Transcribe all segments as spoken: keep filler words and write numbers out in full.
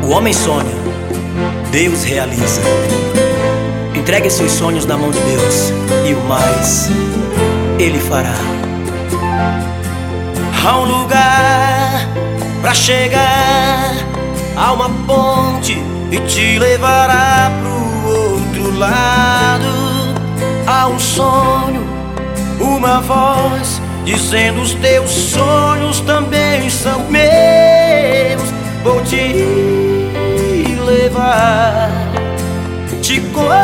O homem sonha, Deus realiza. Entregue seus sonhos na mão de Deus e o mais Ele fará. Há um lugar pra chegar, há uma ponte e te levará pro outro lado. Há um sonho, uma voz dizendo: os teus sonhos também são meus. Vou te levar, te conduzir,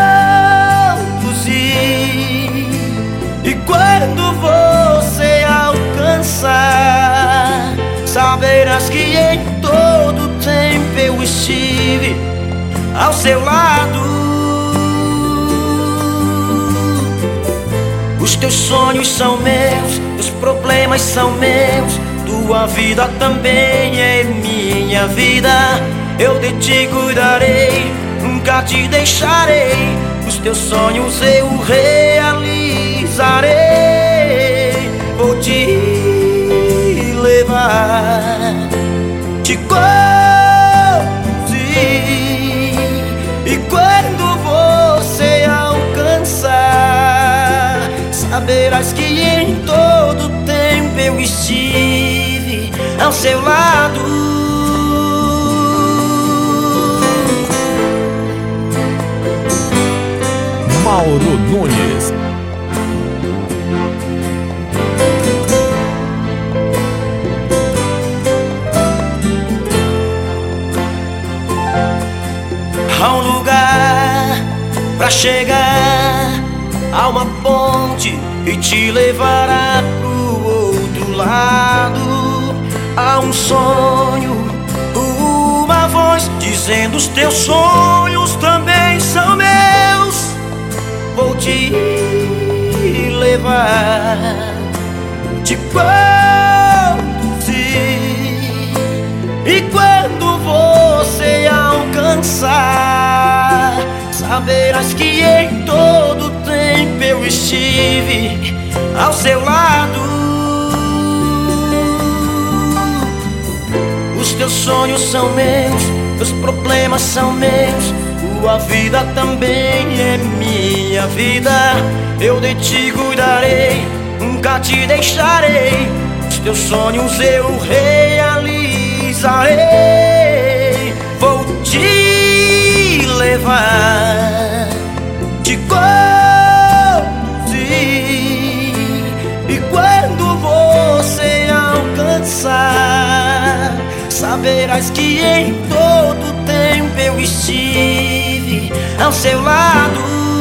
e quando você alcançar, saberás que em todo tempo eu estive ao seu lado. Os teus sonhos são meus, os problemas são meus, tua vida também é minha vida. Eu de ti cuidarei, nunca te deixarei. Os teus sonhos eu realizarei. Vou te levar, te conduzir, e quando você alcançar, saberás que em todo tempo eu estive ao seu lado. Mauro Nunes. Há um lugar pra chegar, há uma ponte e te levará pro outro lado. Há um sonho, uma voz dizendo: os teus sonhos também são meus. Vou te levar, te conduzir, e quando você alcançar, saberás que em todo tempo eu estive ao seu lado. Os teus sonhos são meus, os problemas são meus, tua vida também é minha vida. Eu de ti cuidarei, nunca te deixarei. Os teus sonhos eu realizarei. Vou te levar, te conduzir, e quando você alcançar, saberás que em todo tempo eu estive ao seu lado.